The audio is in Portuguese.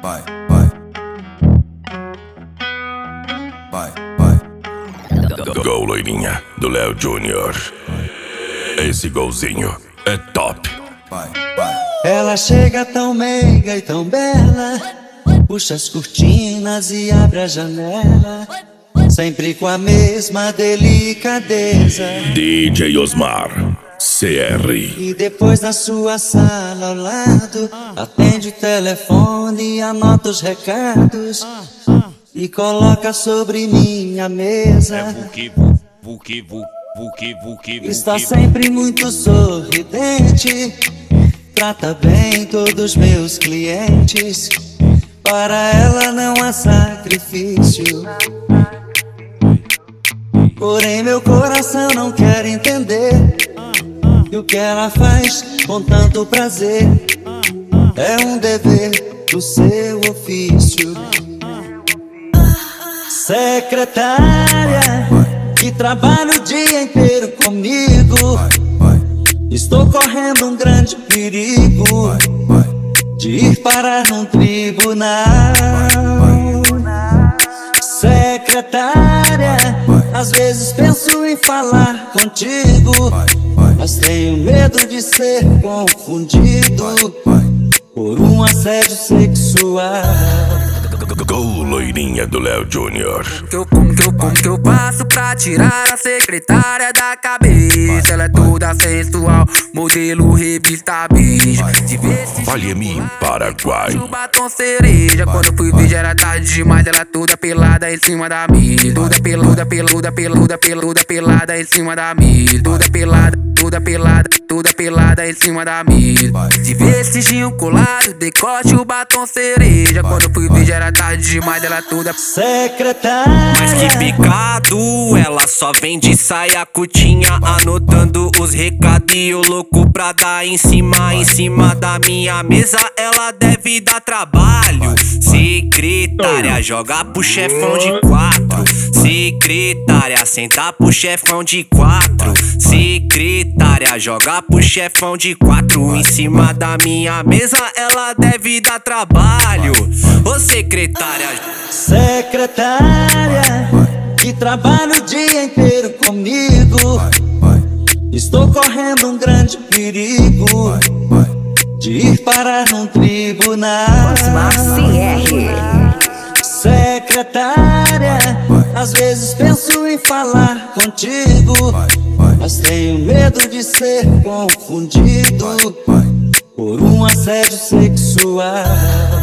vai, vai. Vai, vai. Gol, loirinha, do Léo Júnior. Esse golzinho é top. Vai, vai. Ela chega tão meiga e tão bela, puxa as cortinas e abre a janela, sempre com a mesma delicadeza. DJ Osmar, CR. E depois na sua sala ao lado, atende o telefone e anota os recados e coloca sobre minha mesa. Está sempre muito sorridente, trata bem todos os meus clientes. Para ela não há sacrifício, porém meu coração não quer entender que o que ela faz com tanto prazer é um dever do seu ofício. Secretária, que trabalha o dia inteiro comigo, estou correndo um grande perigo de ir parar num tribunal. Secretária, às vezes penso em falar contigo, mas tenho medo de ser confundido por um assédio sexual. Gol, loirinha do Léo Júnior. Como que eu faço pra tirar a secretária da cabeça? Ela é toda sensual, modelo revista bicho. Vale-me Paraguai. O batom cereja, quando eu fui ver já era tarde demais. Ela toda pelada em cima da mesa. Toda pelada em cima da mesa. Toda pelada em cima da mesa. De vestiginho colado, decote o batom cereja. Quando eu fui ver já era tarde demais. Ela toda secretária. Mas que pecado, ela só vem de saia curtinha, anotando os recados e eu louco pra dar em cima da minha mesa. Ela deve dar trabalho. Secretária, joga pro chefão de 4. Secretária, senta pro chefão de 4. Secretária, joga pro chefão de 4. Em cima da minha mesa, ela deve dar trabalho. Ô secretária, secretária, que trabalha o dia inteiro comigo, estou correndo um grande perigo de ir parar num tribunal. Secretária, às vezes penso em falar contigo, mas tenho medo de ser confundido por um assédio sexual.